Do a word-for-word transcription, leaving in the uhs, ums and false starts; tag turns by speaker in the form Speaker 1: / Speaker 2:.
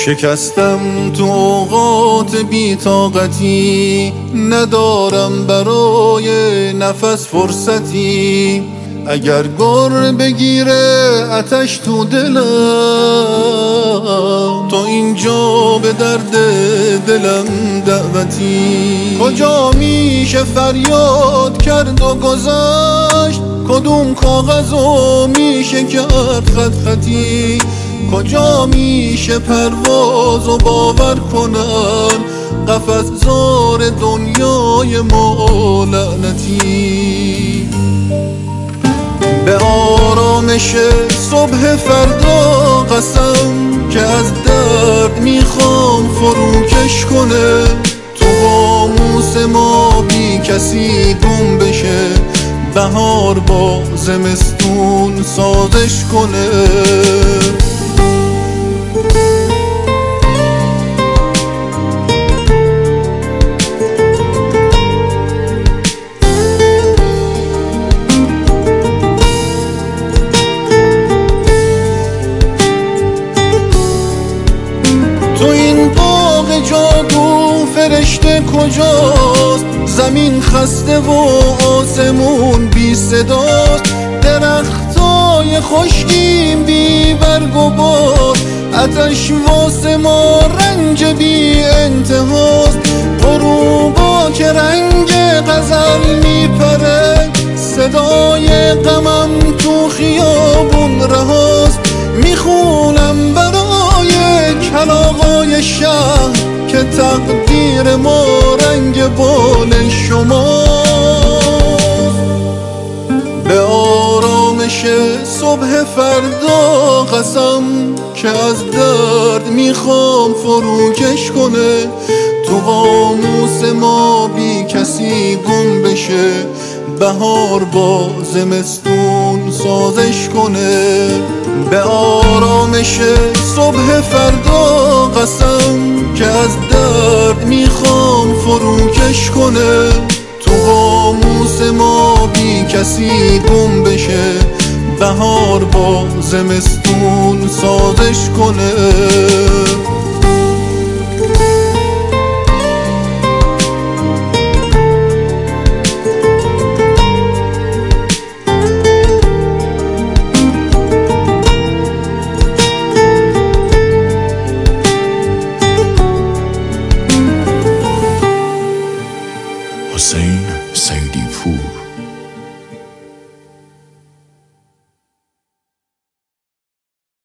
Speaker 1: شکستم تو اوقات بی‌طاقتی، ندارم برای نفس فرصتی. اگر گر بگیره آتش تو دلم، تا اینجا به درد دلم دعوتی. کجا میشه فریاد کرد و گذشت، کدوم کاغذو میشه کرد خط خطی. کجا میشه پرواز و باور کنن قفس زار دنیای ما لعنتی. به آرامش صبح فردا قسم که از درد میخوام فروکش کنه، تو قاموس ما بی کسی گم بشه، بهار با زمستون سازش کنه. تو این باغ جادو فرشته کجاست؟ زمین خسته و آسمون بی صداست، درختای خشکیم بی برگ و بار، آتش واسه ما رنج بی انتهاست. غروبا که رنگ غزل میپره، صدای غمم تو خیابون رهاست. میخونم برای کلاغای شهر که تقدیر ما رنگ بال شماست. به آرامش صبح فردا قسم که از درد میخوام فروکش کنه، تو قاموس ما بی کسی گم بشه، بهار با زمستون سازش کنه. به آرامش صبح فردا قسم که از درد میخوام فروکش کنه، تو قاموس ما بی کسی گم بشه، بهار با زمستون سازش کنه.